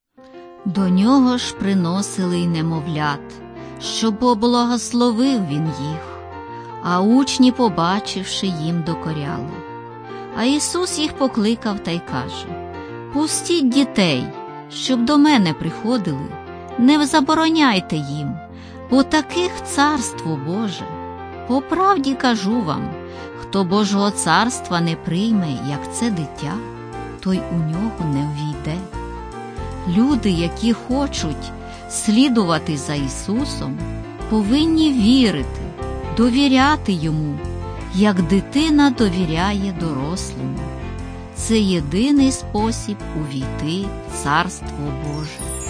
До нього ж приносили й немовлят, щоб поблагословив він їх, а учні, побачивши, їм докоряли. А Ісус їх покликав та й каже: «Пустіть дітей, щоб до мене приходили, не забороняйте їм, бо таких царство Боже. По правді кажу вам, хто Божого царства не прийме, як це дитя, той у нього не увійде». Люди, які хочуть слідувати за Ісусом, повинні вірити, довіряти Йому, як дитина довіряє дорослому. Це єдиний спосіб увійти в Царство Боже.